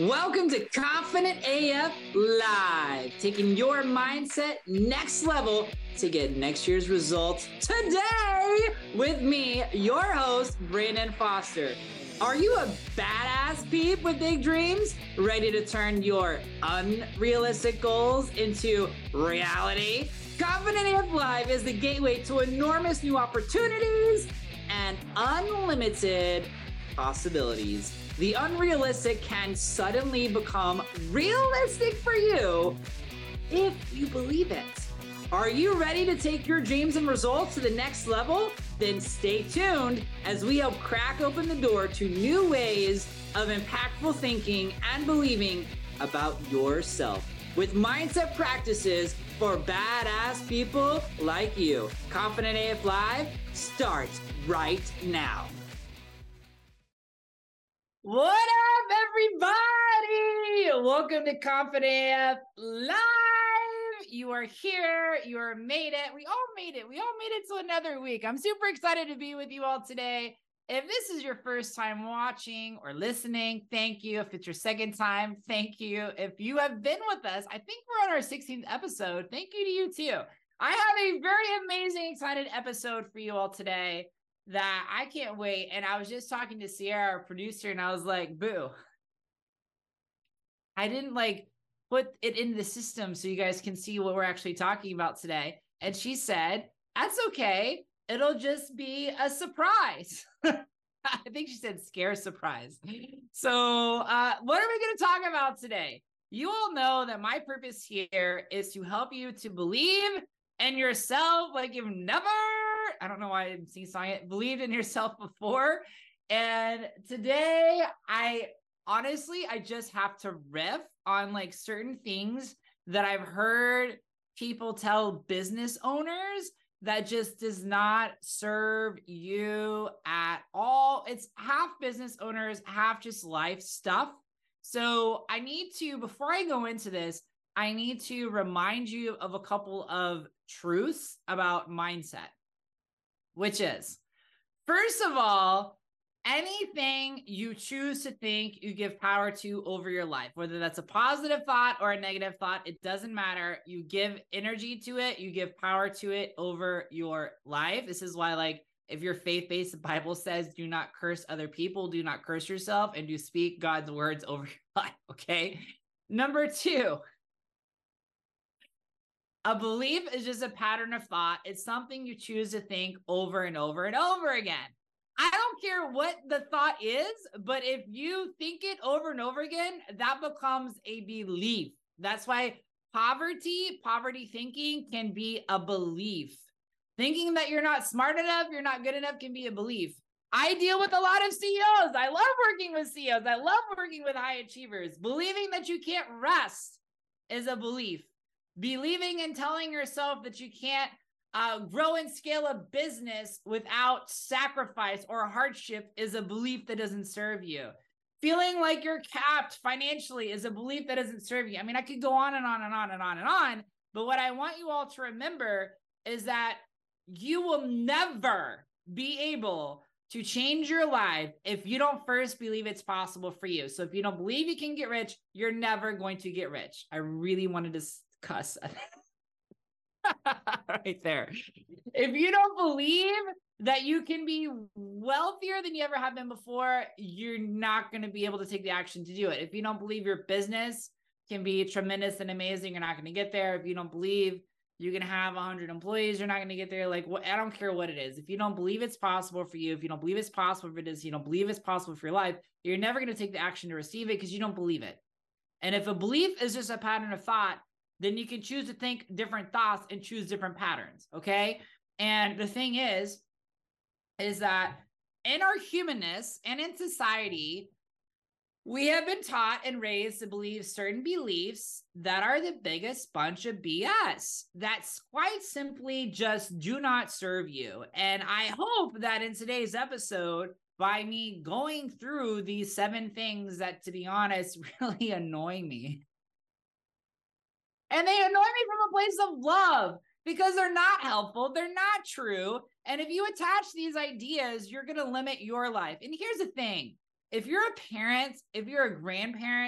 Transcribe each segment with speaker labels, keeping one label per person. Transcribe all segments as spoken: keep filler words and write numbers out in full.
Speaker 1: Welcome to Confident A F Live, taking your mindset next level to get next year's results today with me, your host, Brandon Foster. Are you a badass peep with big dreams, ready to turn your unrealistic goals into reality? Confident A F Live is the gateway to enormous new opportunities and unlimited possibilities. The unrealistic can suddenly become realistic for you if you believe it. Are you ready to take your dreams and results to the next level? Then stay tuned as we help crack open the door to new ways of impactful thinking and believing about yourself with mindset practices for badass people like you. Confident A F Live starts right now. What up, everybody? Welcome to Confident A F Live. You are here. You are made it. We all made it. We all made it to another week. I'm super excited to be with you all today. If this is your first time watching or listening, thank you. If it's your second time, thank you. If you have been with us, I think we're on our sixteenth episode. Thank you to you too. I have a very amazing, excited episode for you all today that I can't wait. And I was just talking to Sierra, our producer, and I was like, boo. I didn't like put it in the system so you guys can see what we're actually talking about today. And she said, that's okay. It'll just be a surprise. I think she said scare surprise. So uh, what are we going to talk about today? You all know that my purpose here is to help you to believe in yourself like you've never I don't know why I'm seeing it, believed in yourself before. And today, I honestly, I just have to riff on like certain things that I've heard people tell business owners that just does not serve you at all. It's half business owners, half just life stuff. So I need to, before I go into this, I need to remind you of a couple of truths about mindset. Which is, first of all, anything you choose to think you give power to over your life, whether that's a positive thought or a negative thought, it doesn't matter. You give energy to it, you give power to it over your life. This is why, like, if you're faith-based, the Bible says, do not curse other people, do not curse yourself, and do speak God's words over your life, okay? Number two, a belief is just a pattern of thought. It's something you choose to think over and over and over again. I don't care what the thought is, but if you think it over and over again, that becomes a belief. That's why poverty, poverty thinking can be a belief. Thinking that you're not smart enough, you're not good enough can be a belief. I deal with a lot of C E Os. I love working with C E Os. I love working with high achievers. Believing that you can't rest is a belief. Believing and telling yourself that you can't uh, grow and scale a business without sacrifice or hardship is a belief that doesn't serve you. Feeling like you're capped financially is a belief that doesn't serve you. I mean, I could go on and on and on and on and on, but what I want you all to remember is that you will never be able to change your life if you don't first believe it's possible for you. So if you don't believe you can get rich, you're never going to get rich. I really wanted to cuss right there. If you don't believe that you can be wealthier than you ever have been before, you're not going to be able to take the action to do it. If you don't believe your business can be tremendous and amazing, you're not going to get there. If you don't believe you can have one hundred employees, you're not going to get there. Like, what, I don't care what it is. If you don't believe it's possible for you, if you don't believe it's possible for this, you don't believe it's possible for your life, you're never going to take the action to receive it because you don't believe it. And if a belief is just a pattern of thought, then you can choose to think different thoughts and choose different patterns, okay? And the thing is, is that in our humanness and in society, we have been taught and raised to believe certain beliefs that are the biggest bunch of B S. That's quite simply just do not serve you. And I hope that in today's episode, by me going through these seven things that, to be honest, really annoy me, and they annoy me from a place of love because they're not helpful. They're not true. And if you attach these ideas, you're going to limit your life. And here's the thing. If you're a parent, if you're a grandparent,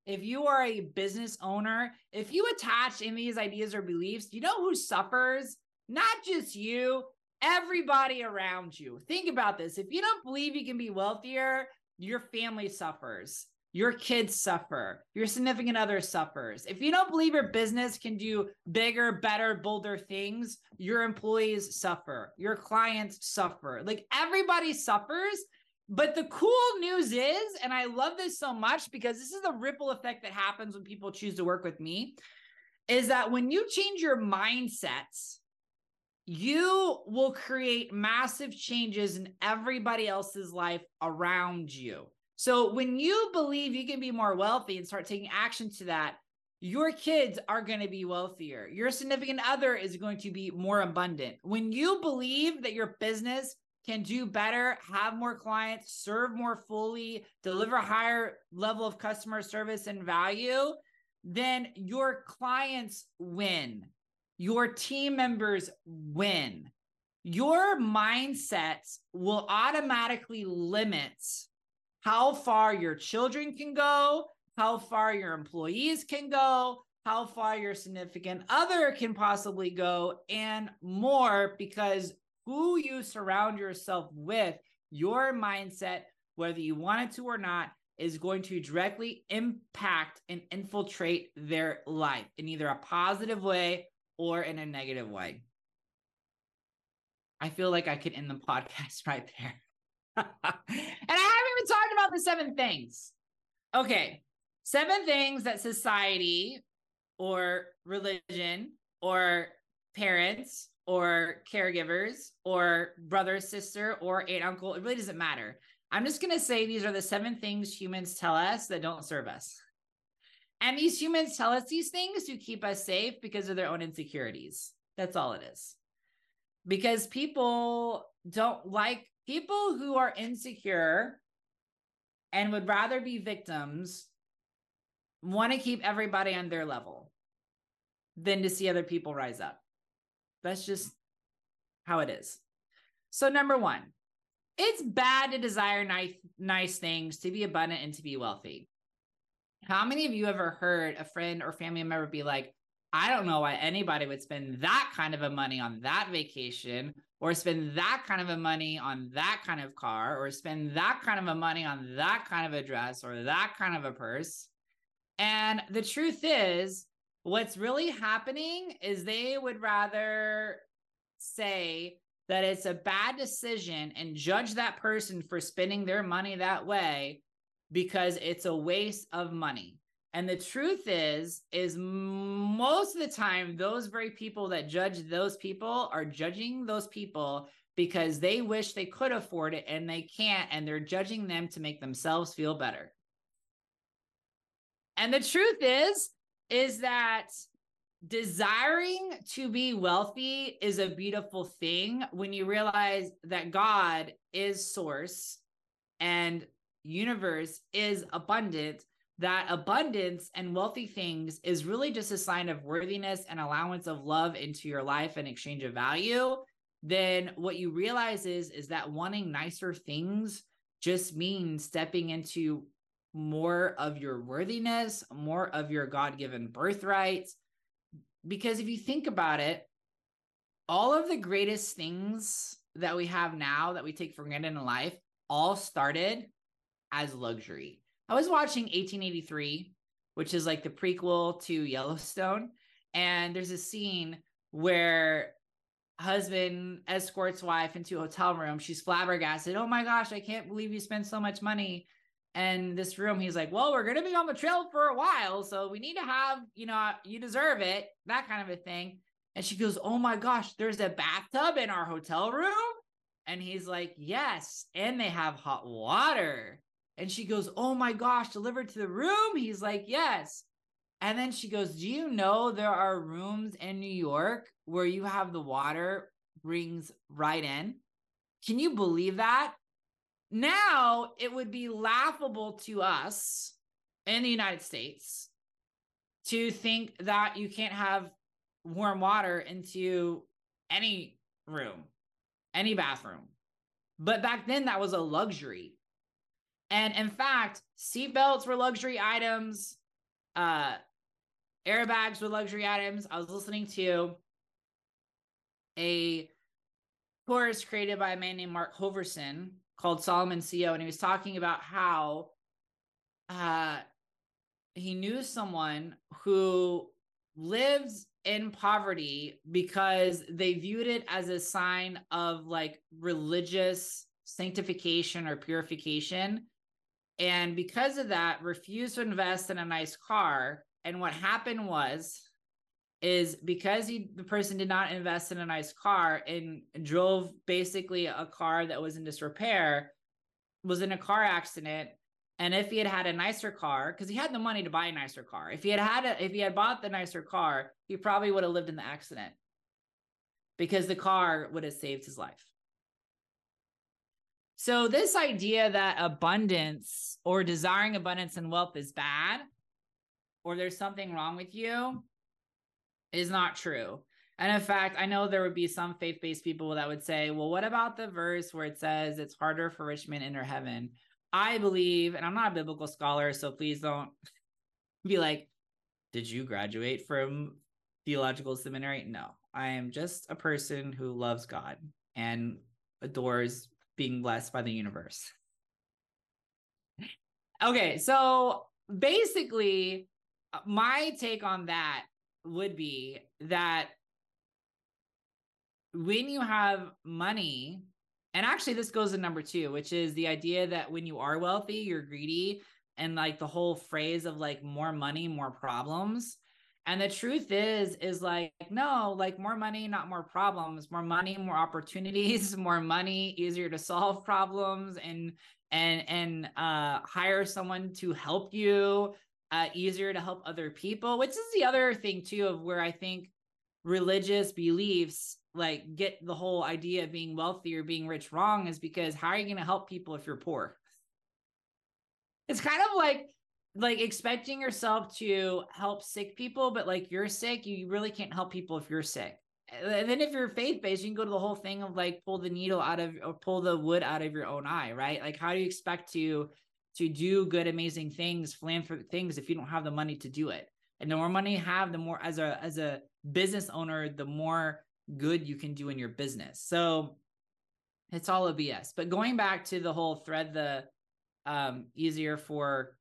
Speaker 1: if you are a business owner, if you attach in these ideas or beliefs, you know who suffers? Not just you, everybody around you. Think about this. If you don't believe you can be wealthier, your family suffers. Your kids suffer. Your significant other suffers. If you don't believe your business can do bigger, better, bolder things, your employees suffer. Your clients suffer. Like everybody suffers. But the cool news is, and I love this so much because this is the ripple effect that happens when people choose to work with me, is that when you change your mindsets, you will create massive changes in everybody else's life around you. So when you believe you can be more wealthy and start taking action to that, your kids are going to be wealthier. Your significant other is going to be more abundant. When you believe that your business can do better, have more clients, serve more fully, deliver a higher level of customer service and value, then your clients win. Your team members win. Your mindsets will automatically limit how far your children can go, how far your employees can go, how far your significant other can possibly go, and more, because who you surround yourself with, your mindset, whether you want it to or not, is going to directly impact and infiltrate their life in either a positive way or in a negative way. I feel like I could end the podcast right there. And I haven't even talked about the seven things. Okay. Seven things that society or religion or parents or caregivers or brother, sister, or aunt, uncle, it really doesn't matter. I'm just going to say these are the seven things humans tell us that don't serve us. And these humans tell us these things to keep us safe because of their own insecurities. That's all it is. Because people don't like people who are insecure and would rather be victims, want to keep everybody on their level than to see other people rise up. That's just how it is. So number one, it's bad to desire nice, nice things, to be abundant, and to be wealthy. How many of you ever heard a friend or family member be like, I don't know why anybody would spend that kind of a money on that vacation, or spend that kind of a money on that kind of car, or spend that kind of a money on that kind of a dress, or that kind of a purse. And the truth is, what's really happening is they would rather say that it's a bad decision and judge that person for spending their money that way because it's a waste of money. And the truth is, is most of the time, those very people that judge those people are judging those people because they wish they could afford it and they can't, and they're judging them to make themselves feel better. And the truth is, is that desiring to be wealthy is a beautiful thing when you realize that God is source and universe is abundant. That abundance and wealthy things is really just a sign of worthiness and allowance of love into your life in exchange of value. Then what you realize is, is that wanting nicer things just means stepping into more of your worthiness, more of your God-given birthright. Because if you think about it, all of the greatest things that we have now that we take for granted in life all started as luxury. I was watching eighteen eighty-three, which is like the prequel to Yellowstone. And there's a scene where husband escorts wife into a hotel room. She's flabbergasted. Oh my gosh, I can't believe you spent so much money in this room. He's like, well, we're going to be on the trail for a while, so we need to have, you know, you deserve it, that kind of a thing. And she goes, oh my gosh, there's a bathtub in our hotel room? And he's like, yes, and they have hot water. And she goes, oh my gosh, delivered to the room? He's like, yes. And then she goes, do you know there are rooms in New York where you have the water brings right in? Can you believe that? Now it would be laughable to us in the United States to think that you can't have warm water into any room, any bathroom. But back then that was a luxury. And in fact, seatbelts were luxury items. uh, airbags with luxury items. I was listening to a course created by a man named Mark Hoverson called Solomon C E O, and he was talking about how uh, he knew someone who lived in poverty because they viewed it as a sign of like religious sanctification or purification. And because of that, refused to invest in a nice car. And what happened was, is because he, the person did not invest in a nice car and drove basically a car that was in disrepair, was in a car accident. And if he had had a nicer car, because he had the money to buy a nicer car, if he had had a, if he had bought the nicer car, he probably would have lived in the accident because the car would have saved his life. So this idea that abundance or desiring abundance and wealth is bad, or there's something wrong with you, is not true. And in fact, I know there would be some faith-based people that would say, well, what about the verse where it says it's harder for rich men to enter heaven? I believe, and I'm not a biblical scholar, so please don't be like, did you graduate from theological seminary? No, I am just a person who loves God and adores being blessed by the universe. Okay, so basically, my take on that would be that when you have money, and actually this goes to number two, which is the idea that when you are wealthy, you're greedy, and like the whole phrase of like more money, more problems. And the truth is, is like, no, like more money, not more problems, more money, more opportunities, more money, easier to solve problems, and, and, and uh, hire someone to help you, uh, easier to help other people, which is the other thing too, of where I think religious beliefs like get the whole idea of being wealthy or being rich wrong, is because how are you going to help people if you're poor? It's kind of like, like expecting yourself to help sick people, but like you're sick, you really can't help people if you're sick. And then if you're faith-based, you can go to the whole thing of like pull the needle out of, or pull the wood out of your own eye, right? Like how do you expect to, to do good, amazing things, philanthropic things, if you don't have the money to do it? And the more money you have, the more, as a, as a business owner, the more good you can do in your business. So it's all a B S. But going back to the whole thread, the um, easier for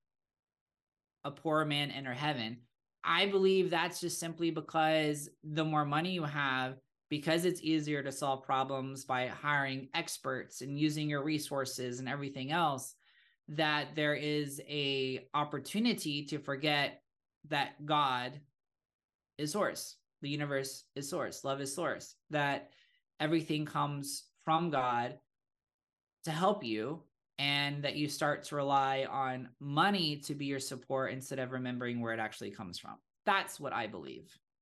Speaker 1: a poor man enter heaven, I believe that's just simply because the more money you have, because it's easier to solve problems by hiring experts and using your resources and everything else, that there is a opportunity to forget that God is source. The universe is source. Love is source. That everything comes from God to help you, and that you start to rely on money to be your support instead of remembering where it actually comes from. That's what I believe.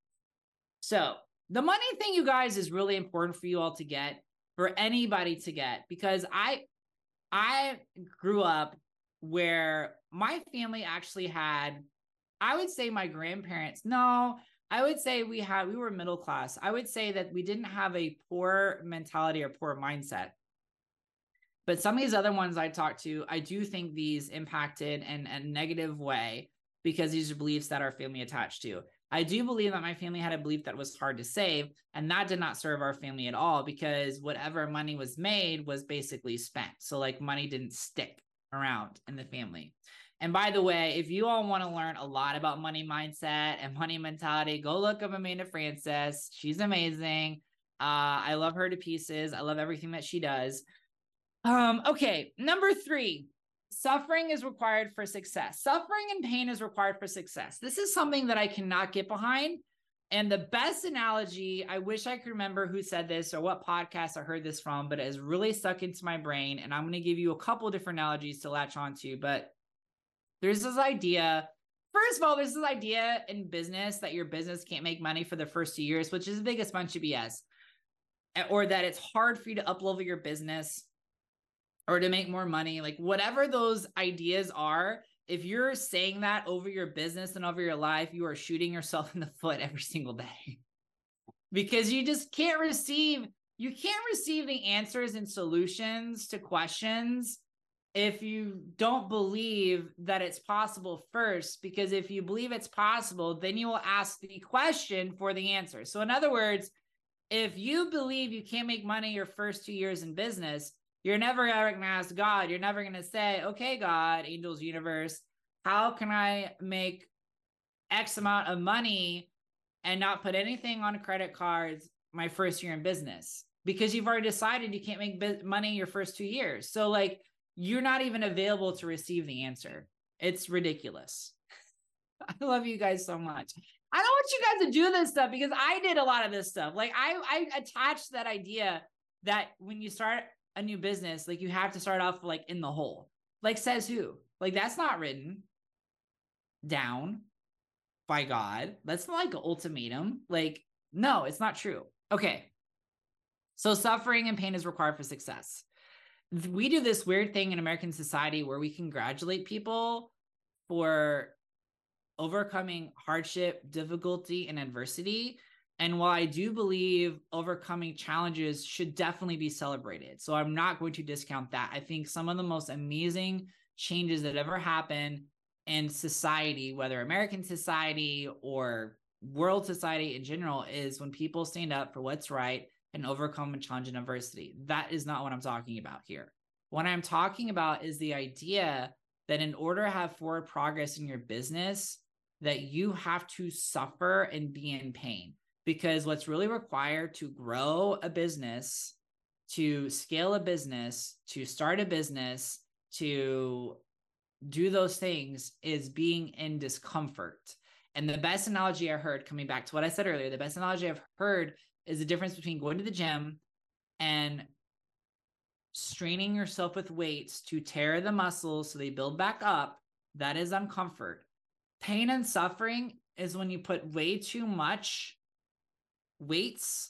Speaker 1: So the money thing, you guys, is really important for you all to get, for anybody to get, because I, I grew up where my family actually had, I would say my grandparents, no, I would say we had, we were middle class. I would say that we didn't have a poor mentality or poor mindset. But some of these other ones I talked to, I do think these impacted in a negative way because these are beliefs that our family attached to. I do believe that my family had a belief that was hard to save, and that did not serve our family at all, because whatever money was made was basically spent. So like money didn't stick around in the family. And by the way, if you all want to learn a lot about money mindset and money mentality, go look up Amanda Frances. She's amazing. Uh, I love her to pieces. I love everything that she does. Um, okay, number three, suffering is required for success. Suffering and pain is required for success. This is something that I cannot get behind. And the best analogy, I wish I could remember who said this or what podcast I heard this from, but it has really stuck into my brain. And I'm going to give you a couple different analogies to latch onto. But there's this idea, first of all, there's this idea in business that your business can't make money for the first two years, which is the biggest bunch of B S. Or that it's hard for you to uplevel your business or to make more money, like whatever those ideas are. If you're saying that over your business and over your life, you are shooting yourself in the foot every single day, because you just can't receive, you can't receive the answers and solutions to questions if you don't believe that it's possible first, because if you believe it's possible, then you will ask the question for the answer. So in other words, if you believe you can't make money your first two years in business, you're never ever going to ask God. You're never going to say, okay, God, angels, universe, how can I make X amount of money and not put anything on credit cards my first year in business? Because you've already decided you can't make money your first two years. So like, you're not even available to receive the answer. It's ridiculous. I love you guys so much. I don't want you guys to do this stuff because I did a lot of this stuff. Like I, I attached that idea that when you start a new business, like you have to start off like in the hole. Like says who? Like that's not written down by God. That's not like an ultimatum. Like, no, it's not true. Okay. So suffering and pain is required for success. We do this weird thing in American society where we congratulate people for overcoming hardship, difficulty, and adversity. And while I do believe overcoming challenges should definitely be celebrated, so I'm not going to discount that. I think some of the most amazing changes that ever happened in society, whether American society or world society in general, is when people stand up for what's right and overcome a challenge and adversity. That is not what I'm talking about here. What I'm talking about is the idea that in order to have forward progress in your business, that you have to suffer and be in pain. Because what's really required to grow a business, to scale a business, to start a business, to do those things is being in discomfort. And the best analogy I heard, coming back to what I said earlier, the best analogy I've heard is the difference between going to the gym and straining yourself with weights to tear the muscles so they build back up. That is uncomfort. Pain and suffering is when you put way too much weights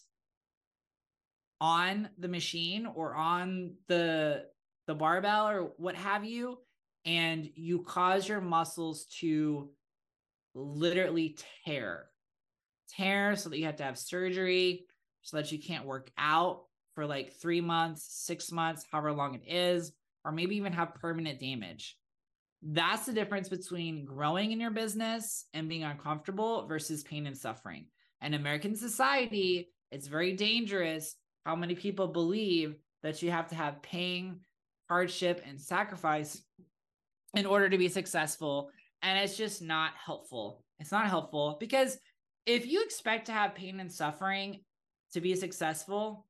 Speaker 1: on the machine or on the, the barbell or what have you, and you cause your muscles to literally tear. Tear so that you have to have surgery, so that you can't work out for like three months, six months, however long it is, or maybe even have permanent damage. That's the difference between growing in your business and being uncomfortable versus pain and suffering. In American society, it's very dangerous how many people believe that you have to have pain, hardship, and sacrifice in order to be successful. And it's just not helpful. It's not helpful because if you expect to have pain and suffering to be successful,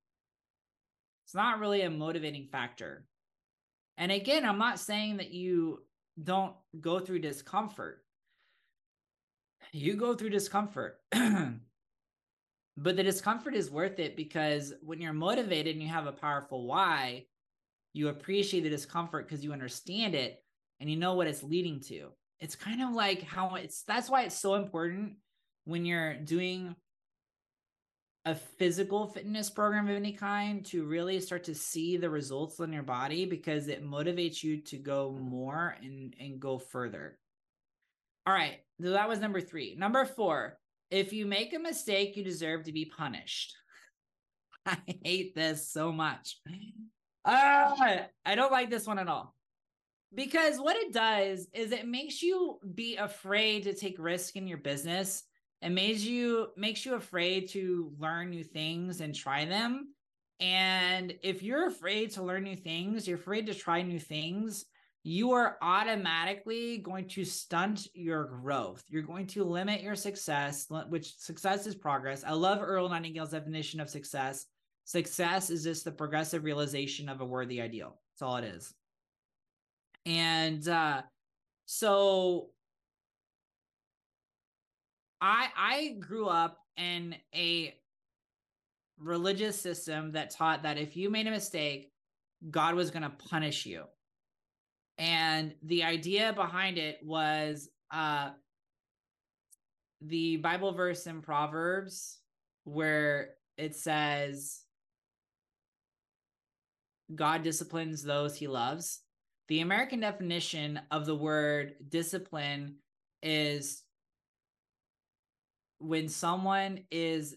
Speaker 1: it's not really a motivating factor. And again, I'm not saying that you don't go through discomfort. You go through discomfort, but the discomfort is worth it because when you're motivated and you have a powerful why, you appreciate the discomfort because you understand it and you know what it's leading to. It's kind of like how it's, that's why it's so important when you're doing a physical fitness program of any kind to really start to see the results on your body, because it motivates you to go more and, and go further. All right. So that was number three. Number four, if you make a mistake, you deserve to be punished. I hate this so much. Uh, I don't like this one at all. Because what it does is it makes you be afraid to take risk in your business. It makes you makes you afraid to learn new things and try them. And if you're afraid to learn new things, you're afraid to try new things, you are automatically going to stunt your growth. You're going to limit your success, which success is progress. I love Earl Nightingale's definition of success. Success is just the progressive realization of a worthy ideal. That's all it is. And uh, so I I grew up in a religious system that taught that if you made a mistake, God was going to punish you. And the idea behind it was uh, the Bible verse in Proverbs where it says, God disciplines those he loves. The American definition of the word discipline is when someone is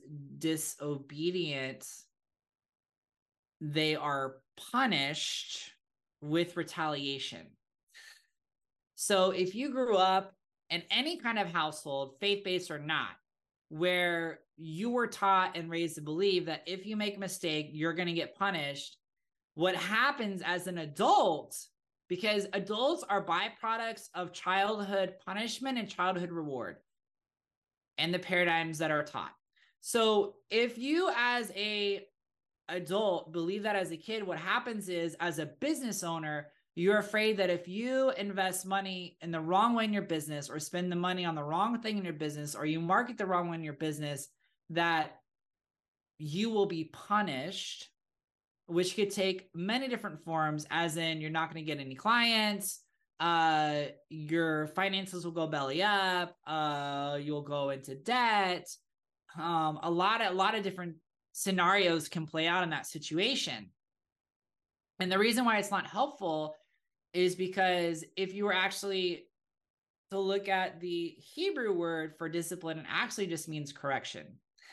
Speaker 1: disobedient, they are punished with retaliation. So if you grew up in any kind of household, faith-based or not, where you were taught and raised to believe that if you make a mistake, you're going to get punished, what happens as an adult, because adults are byproducts of childhood punishment and childhood reward and the paradigms that are taught. So if you as a adult believe that as a kid, what happens is as a business owner, you're afraid that if you invest money in the wrong way in your business or spend the money on the wrong thing in your business or you market the wrong way in your business, that you will be punished, which could take many different forms, as in you're not going to get any clients, uh, your finances will go belly up, uh, you'll go into debt. Um, a lot of, a lot of different scenarios can play out in that situation. And the reason why it's not helpful is because if you were actually to look at the Hebrew word for discipline, it actually just means correction.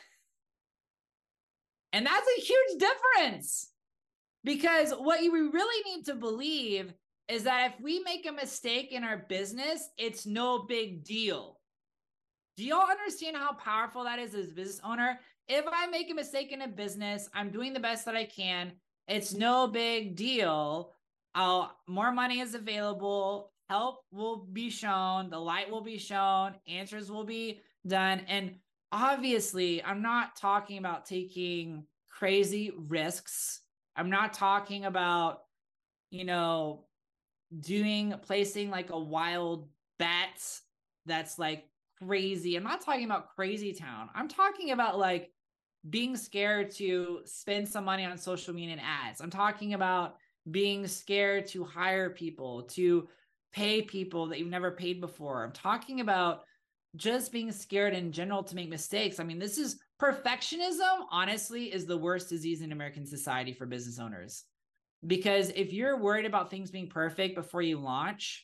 Speaker 1: And that's a huge difference, because what you really need to believe is that if we make a mistake in our business, it's no big deal. Do y'all understand how powerful that is as a business owner? If I make a mistake in a business, I'm doing the best that I can. It's no big deal. I'll, more money is available. Help will be shown. The light will be shown. Answers will be done. And obviously, I'm not talking about taking crazy risks. I'm not talking about, you know, doing, placing like a wild bet that's like crazy. I'm not talking about crazy town. I'm talking about like being scared to spend some money on social media and ads. I'm talking about being scared to hire people, to pay people that you've never paid before. I'm talking about just being scared in general to make mistakes. I mean, this is perfectionism, honestly, is the worst disease in American society for business owners. Because if you're worried about things being perfect before you launch,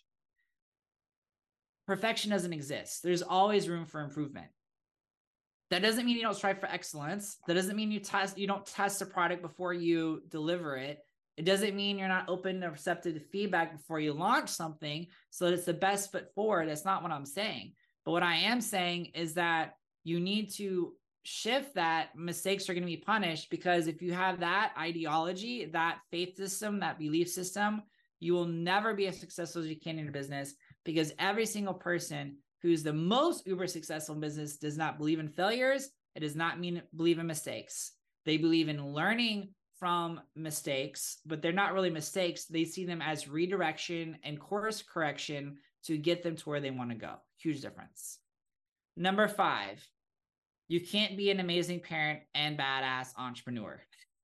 Speaker 1: perfection doesn't exist. There's always room for improvement. That doesn't mean you don't strive for excellence. That doesn't mean you test, you don't test a product before you deliver it. It doesn't mean you're not open to receptive to feedback before you launch something so that it's the best foot forward. That's not what I'm saying. But what I am saying is that you need to shift that mistakes are going to be punished, because if you have that ideology, that faith system, that belief system, you will never be as successful as you can in your business, because every single person who's the most uber successful in business does not believe in failures. It does not mean believe in mistakes. They believe in learning from mistakes, but they're not really mistakes. They see them as redirection and course correction to get them to where they want to go. Huge difference. Number five, you can't be an amazing parent and badass entrepreneur.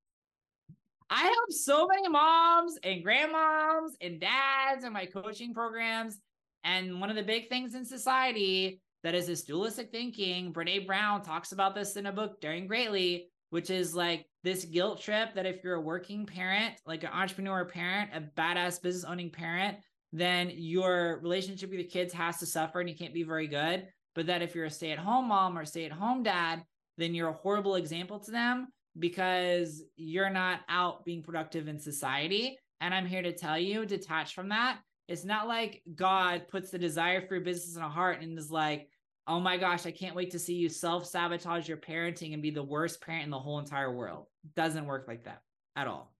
Speaker 1: I help so many moms and grandmoms and dads in my coaching programs. And one of the big things in society that is this dualistic thinking, Brene Brown talks about this in a book, Daring Greatly, which is like this guilt trip that if you're a working parent, like an entrepreneur parent, a badass business owning parent, then your relationship with your kids has to suffer and you can't be very good. But that if you're a stay-at-home mom or stay-at-home dad, then you're a horrible example to them because you're not out being productive in society. And I'm here to tell you, detach from that. It's not like God puts the desire for your business in a heart and is like, oh my gosh, I can't wait to see you self-sabotage your parenting and be the worst parent in the whole entire world. It doesn't work like that at all.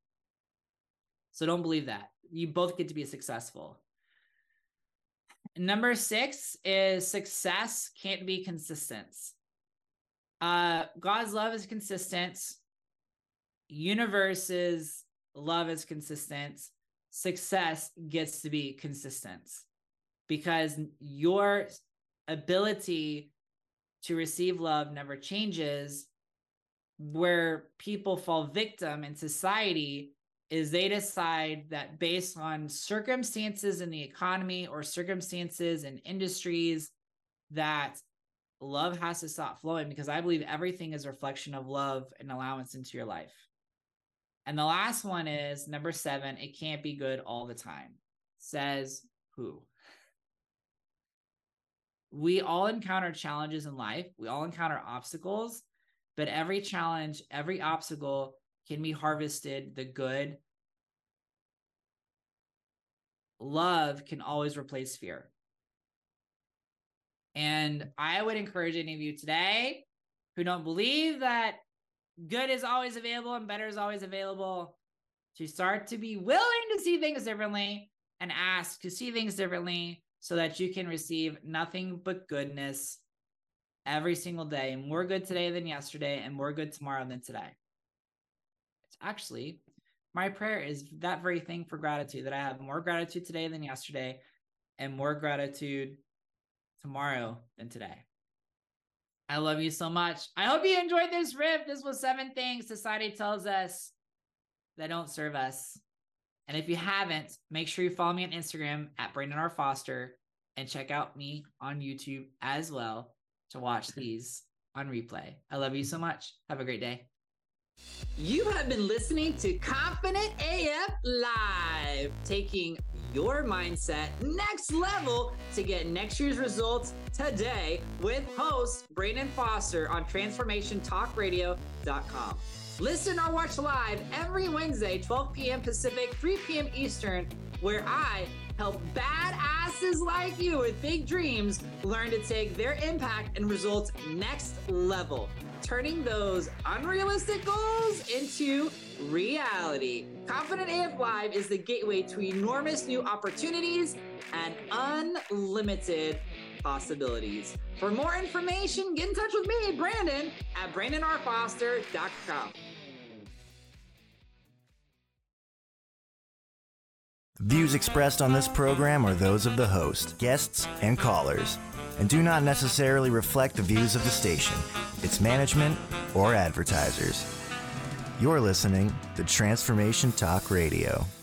Speaker 1: So don't believe that. You both get to be successful. Number six is success can't be consistent. Uh, God's love is consistent. Universe's love is consistent. Success gets to be consistent, because your ability to receive love never changes. Where people fall victim in society is they decide that based on circumstances in the economy or circumstances in industries that love has to stop flowing, because I believe everything is a reflection of love and allowance into your life. And the last one is number seven, it can't be good all the time. Says who? We all encounter challenges in life. We all encounter obstacles, but every challenge, every obstacle can be harvested the good love can always replace fear. And I would encourage any of you today who don't believe that good is always available and better is always available to start to be willing to see things differently and ask to see things differently so that you can receive nothing but goodness every single day. More good today than yesterday and more good tomorrow than today. It's actually, my prayer is that very thing for gratitude, that I have more gratitude today than yesterday and more gratitude tomorrow than today. I love you so much. I hope you enjoyed this riff. This was seven things society tells us that don't serve us. And if you haven't, make sure you follow me on Instagram at Brandon R. Foster and check out me on YouTube as well to watch these on replay. I love you so much. Have a great day. You have been listening to Confident A F Live, taking your mindset next level to get next year's results today with host Brandon Foster on transformation talk radio dot com. Listen or watch live every Wednesday, twelve p.m. Pacific, three p.m. Eastern, where I help badasses like you with big dreams learn to take their impact and results next level, turning those unrealistic goals into reality. Confident A F Live is the gateway to enormous new opportunities and unlimited possibilities. For more information, get in touch with me, Brandon, at brandon r foster dot com.
Speaker 2: Views expressed on this program are those of the host, guests, and callers, and do not necessarily reflect the views of the station, its management, or advertisers. You're listening to Transformation Talk Radio.